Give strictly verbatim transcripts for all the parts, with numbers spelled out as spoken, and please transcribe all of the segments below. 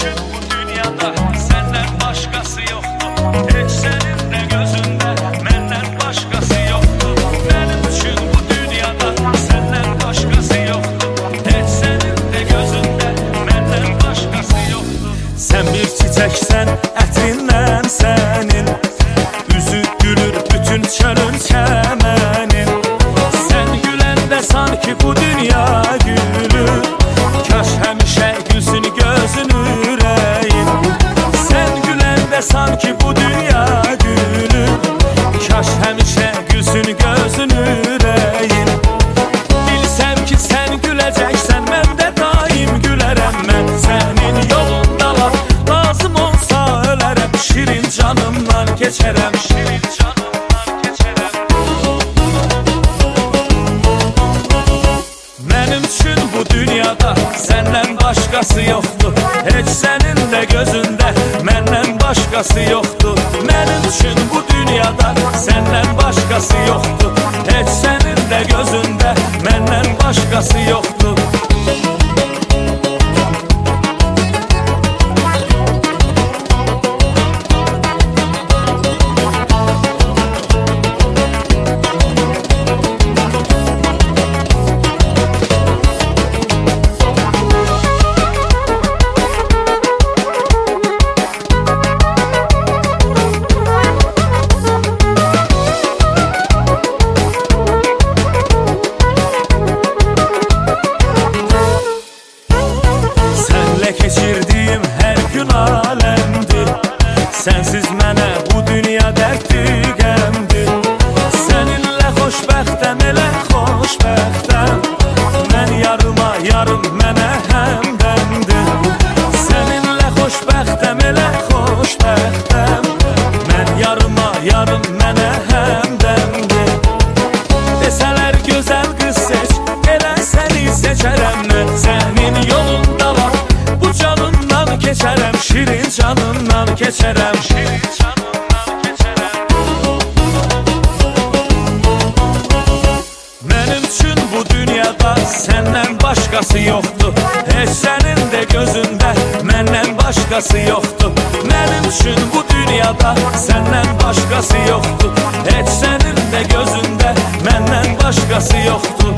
üçün bu dünyada səndən başqası yoxdur. Heç sənin də gözündə məndən başqası yoxdur. Mənim üçün bu dünyada səndən başqası yoxdur. Heç sənin də gözündə məndən başqası yoxdur. Sən bir çiçəksən, ətrindən sənin, üzü gülür bütün çölün çəmənin. Sən güləndə sanki bu dünya gülür, kaş həmişə gülsün gözün ürəyin. Sən güləndə sanki bu dünya gülür, kaş həmişə gülsün gözün ürəyin. Bilsəm ki sən güləcəksən, mən də daim gülərəm. Mən sənin yolundalar, lazım olsa ölərəm. Şirin canımdan keçərəm, şirin canımdan keçərəm. Mənim üçün bu dünyada səndən başqası yoxdur. Heç sənin də gözündə məndən başqası yoxdur. Mənim üçün bu dünyada səndən başqası yoxdur. Heç sənin də gözündə məndən başqası yoxdur. Keçirdiyim hər gün aləmdir. Sənsiz mənə bu dünya dərddir, qəmdir. Səninlə xoşbəxtəm, elə xoşbəxtəm. Mən yarıma, yarım mənə həmdəmdir. Səninlə xoşbəxtəm, elə xoşbəxtəm. Mən yarıma, yarım mənə həmdəmdir. Desələr gözəl qız seç, elə səni seçərəm. Mən sənin yolundalar, canından keçərəm, şirin canından keçərəm, şirin canından keçərəm. Mənim üçün bu dünyada səndən başqası yoxdur. Heç sənin də gözündə məndən başqası yoxdur. Mənim üçün bu dünyada səndən başqası yoxdur. Heç sənin də gözündə məndən başqası yoxdur.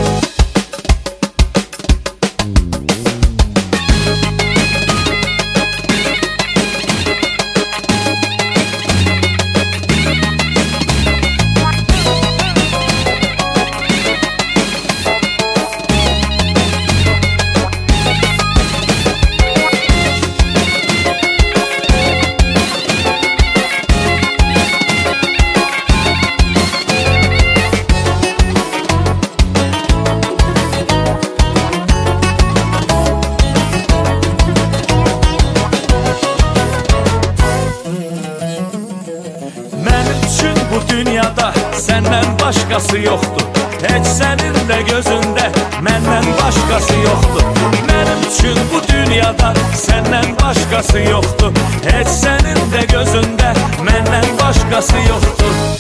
Bu dünyada səndən başqası yoxdur. Heç sənin də gözündə məndən başqası yoxdur. Mənim üçün bu dünyada səndən başqası yoxdur. Heç sənin də gözündə məndən başqası yoxdur.